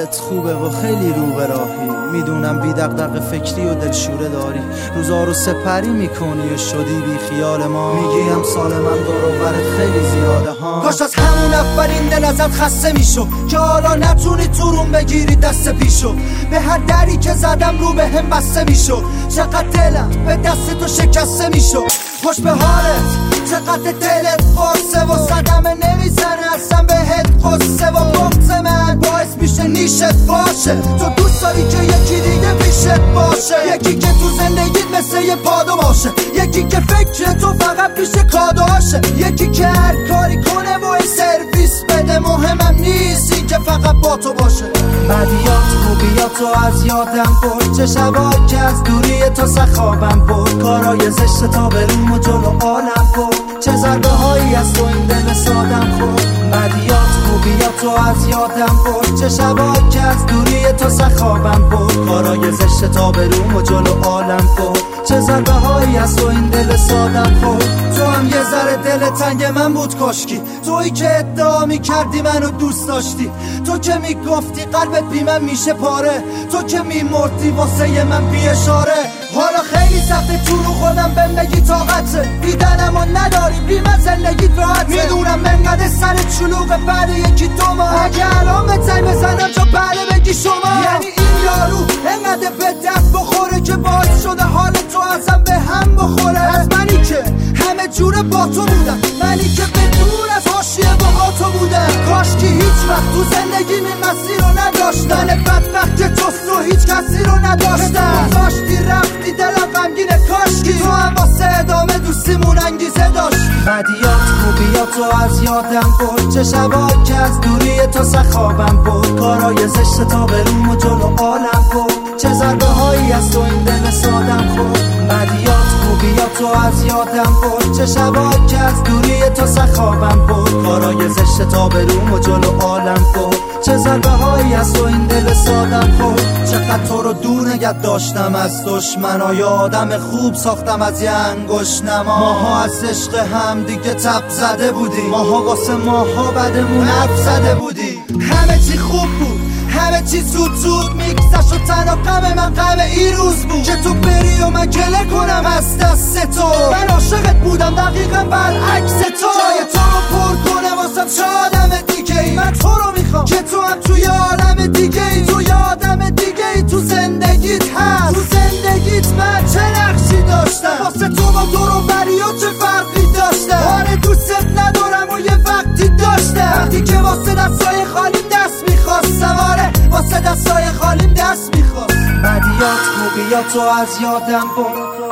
حالت خوبه و خیلی رو به راهی. میدونم بی دغدغه فکری و دلشوره داری، روزا رو سپری میکنی و شدی بی خیال ما. میگی امسال من دور و برت خیلی زیاده ها. کاش از همون اولین دل ازت خسته میشو که حالا نتونی تو روم بگیری دست پیشو. به هر دری که زدم رو به هم بسته میشو. چقدر دلم به دست تو شکسته میشو. خوش به حالت چقدر دلت قصه و صدمه نمیزنه اصلا بهت قصه و بغض من باعث میشه نیشت باشه. تو دوست داری که یکی دیگه پیشت باشه، یکی که تو زندگیت مثل یه پادو باشه، یکی که فکر تو فقط پیش کادوشه، یکی که هر کاری کنه و سرویس بده. مهمم نیست این که فقط با تو باشه. بدیات خوبیاتو از یادم برد، چه شبا که از دوری تو سخابم برد، کارای زشت تا بروم و جلو عالم برد، چه ضربه هایی از تو این دل سادم خورد. بدیات خوبیاتو از یادم برد، چه شبا که از دوری تو سخابم برد، کارای زشت تا بروم و جلو عالم برد، چه ضربه هایی از تو این دل سادم خورد. تو هم یه ذره دل تنگ من بود کاشکی، تویی که ادعا میکردی منو دوست داشتی، تو که میگفتی قلبت بی من میشه پاره، تو که میمردی واسه من بی اشاره. حالا خیلی سخته تو رو خودم بهم بگی طاقته، دیدنم و نداری بی من زندگیت راحته. میدونم انقدر سرت شلوغه بعد یکی دو ماه، اگه الان به زنگ بزنم چون بعد بگی شما. یعنی این یارو انقدر به درد بخوره که باعث شده حال تو ازم به هم بخوره. از منی که همه جوره با تو بودم، منی که به دور از حاشیه با تو بودم، کاش که هیچ وقت تو زندگی این مسیر رو نداشتم. من بدبخت که جز تو هیچ کسی رو نداشتم، گذاشتی رفتی دلم غمگینه، کاشکی تو هم واسه ادامه دوستیمون انگیزه داشت. بدیات خوبیاتو از یادم برد، چه شبا که از دوری تو سخابم برد، کارای زشت تا بروم و جلو عالم برد، چه ضربه هایی از تو این دل سادم خورد. بدیات خوبیاتو از یادم برد، چه شبا که از دوری تو سخابم برد، کارای زشت تا بروم و جلو عالم برد، چه ضربه هایی از تو این دل سادم خورد. چقدر تو رو دور نگه داشتم از دشمنا، آدم خوب ساختم از یه انگشت نما. ماها از عشق هم دیگه تب زده بودیم، ماها واسه ماها بدمون حرف زده بودیم. همه چی خوب بود، همه چی زود زود میگذشت و تنها غم من غم این روز بود که تو بری و من گله کنم از دست تو. من عاشقت بودم دقیقا برعکس تو، جای تو رو پر کنه واسم چه آدم دیگه ای. من تو رو میخوام که تو هم توی عالم دیگه ای، تو یه آدم دیگه ای تو زندگیت هست. تو زندگیت من چه نقشی داشتم، واسه تو با دور و بری و چه فرقی داشتم. آره دوستت ندارم و یه وقتی داشتم، وقتی که واسه دستای خالیم دست میخواستم، آره واسه دستای خالیم دست میخواست. بدیات خوبیاتو از یادم برد،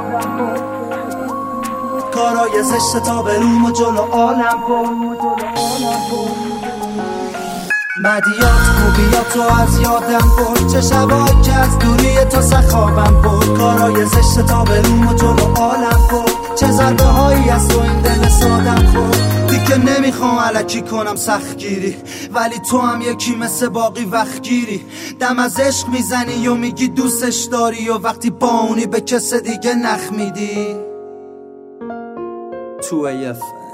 کارای زشت تا بروم و جلو عالم برد. بدیات خوبیاتو از یادم برد، چه شبا که از دوری تو سخابم برد، کارای زشت تا بروم و جلو عالم برد، چه ضربه هایی از تو این دل سادم خورد. دیگه نمیخوام الکی کنم سختگیری، ولی تو هم یکی مثل باقی وقتگیری. دم از عشق میزنی و میگی دوستش داری، و وقتی با اونی به کس دیگه نخ میدی. 2AF